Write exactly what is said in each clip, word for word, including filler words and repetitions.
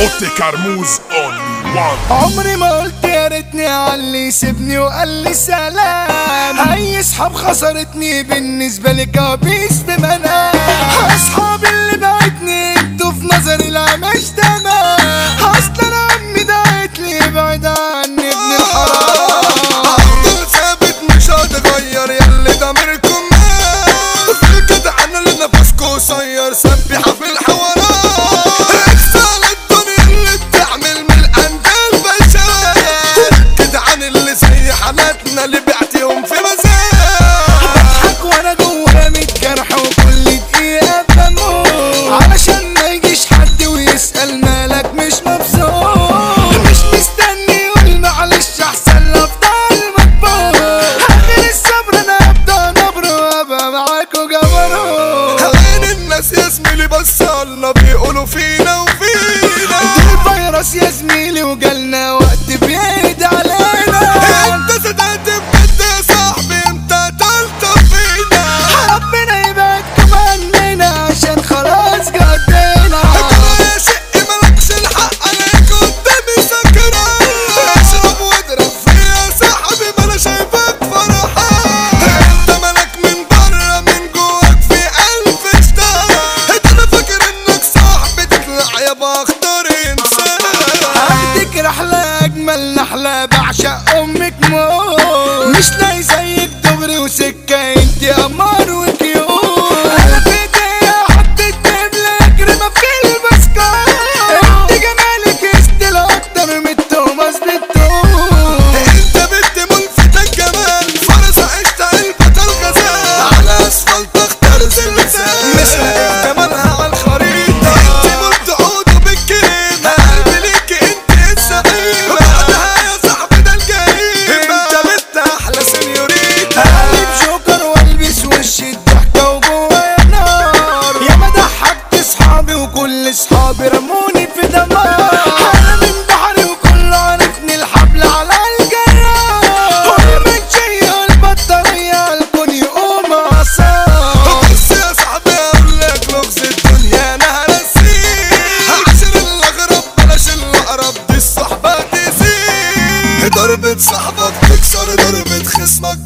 اوتي كرموز اونلي وان. عمري ما قلت يا ريتني علي سيبني وقال لي سلام. اي صحاب خسرتني بالنسبه لي كابيس بمنام. اصحابي اللي بعتني انتوا في نظري لا مش تمام. اصل انا عمي دعت لي ابعد عني ابن الحرام. هفضل ثابت مش هتغير ياللي ضميركم مات. في الجدعنة اللي نفسكوا قصير سبحة في الحوارات. اللي بعتيهم في مزاج بضحك وانا جوا متجرح وكل دقيقة بموت. علشان ما يجيش حد ويسأل مالك مش مبسوط. مش مستني يقول معلش احسن لا افضل مكبوت. اخر الصبر انا ابدا نبر وابقى معاكوا جبروت. عين الناس يا زميلي بصلنا بيقولوا فينا وفينا. دي فيروس يا زميلي وجالنا وقت بيعيد علينا. انت صدقت بجد يا صاحبي امتى تلطف فينا. ربنا يبعدكم عننا عشان خلاص قضينا. يا شقي ملكش الحق عليك قدامي سكران. اشرب واضرب فيا يا صاحبي ما انا شايفك فرحان. انت ملك من بره من جواك في الف شطان. انت انا فاكر انك صاحبي تطلع يابا اختار انسان. هاخدك رحلة أجمل نحلة بعشق أمك موت. مش لاقي زيك دغري وسكة انتي قمر وكيوت. أنا في ايديا حطيت دبلة كريمة في البسكوت. انت جمالك يستل أكتر من التوماس بالتوت. انت بنت ملفتك كمان فرصة عشت البطل غزال. على اسفلت اختار زلزال مش لاقي كمالها على الخريطة. انت ملت عوده بالكريمة قلبي ليكي انت السعيدة. بعدها يا صاحبي ده الجريمة انت بنت احلى سنيوريتا. قلب جوكر والبس وش الضحكة وجوايا نار. يا ما ضحكت صحابي وكل صحابي رموني في دمار. انا من بحري وكله عرفني الحبل على الجرار. ولما تشيل البطارية الكون يقوم عصار. بص يا صاحبي اقولك لغز الدنيا انا هرسيك. عشر الاغرب بلاش الاقرب دي الصحبة تزيد. ضربة صاحبك تكسر ضربة خصمك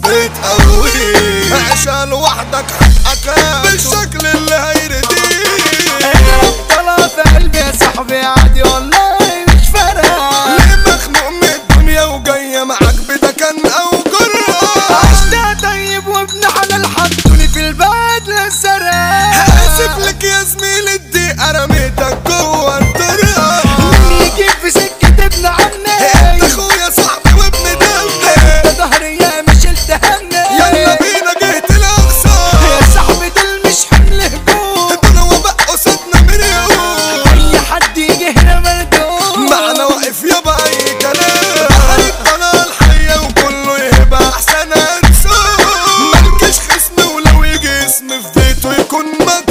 بتقويك. عيشها لوحدك حقك بالشكل اللي هيرضيك. اضرب طلع في قلبي يا صاحبي عادي والله مش فارقة. ليه مخنوق من الدنيا وجاية معاك بدكن او جرة. عشتها طيب وابن حلال حطوني في البدلة سرقة. هاسف لك يا زميلي الدقيقة رميتك جوه الطريقة. مين يجيب في سكة ابن عمي. انت اخويا صاحبي وابن دمي. انت ظهري يا ما شلت همي. يلا بينا جهة الاقصى. يا صاحبي دول مش حمل هجوم. دول وباء قصادنا مليون. اي حد يجي هنا مردود. معنا واقف يابا اي كلام. بحر الضلال حية وكله يهبى احسن انسان. ملكش خصم ولو يجي اسم في بيته يكون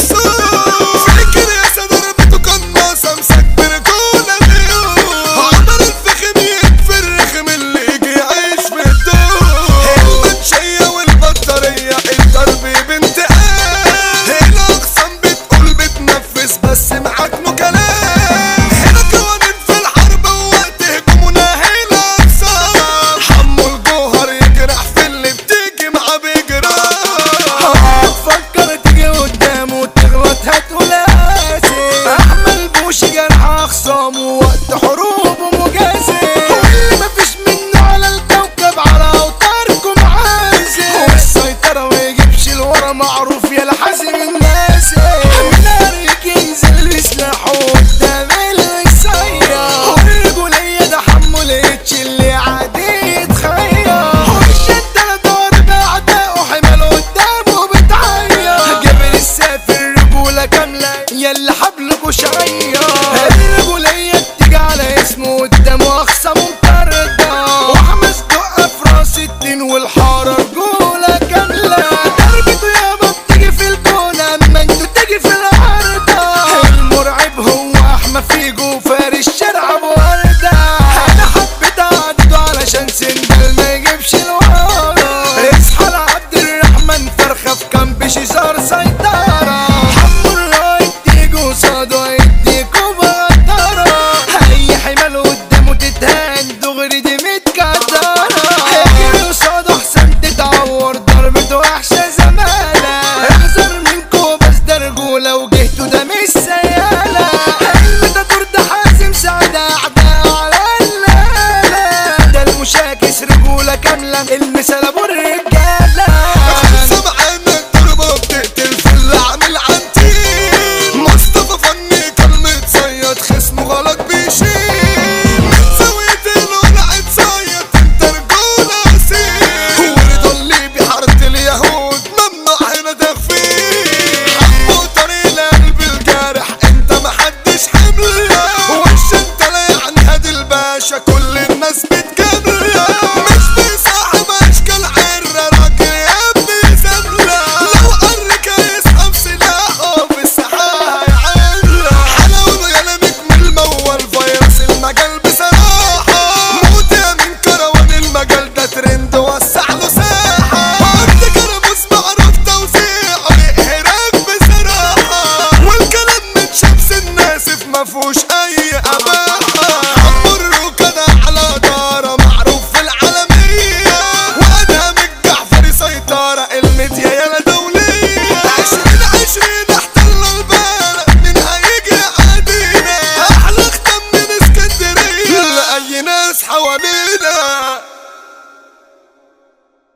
مكسور. فاكر يا سادة ضربته قناصة مسكر كل اليوم. عمر الفخم يكفي الرخم اللي يجي يعيش في الدور. المنشية والبطارية الضرب بانتقام. هنا اقسام بتقول بتنفذ بس معاك نو كلام. هنا قوانين في الحرب ووقت هجومنا هنا اقسام. حمو الجوهر يجرح في اللي بتيجي معاه بيجرح. هتفكر تيجي قدامه وتغلط هتقول اسف. احمل بوش جرح اخصامه وقت حروب ومجازف. واللي مفيش منه على الكوكب على اوتاركم عازف. والسيطرة ويجيبش الورا معروف يا الحازم الناس. من نارك ينزل بسلاحه قدام اللي يسير. والرجولية ده حمو لقيتش اللي عادي يتخير. والشدة ضارب اعدائه حمل قدامه بتعير. جبل السافر رجولة كاملة يلا حبلكوا شعير.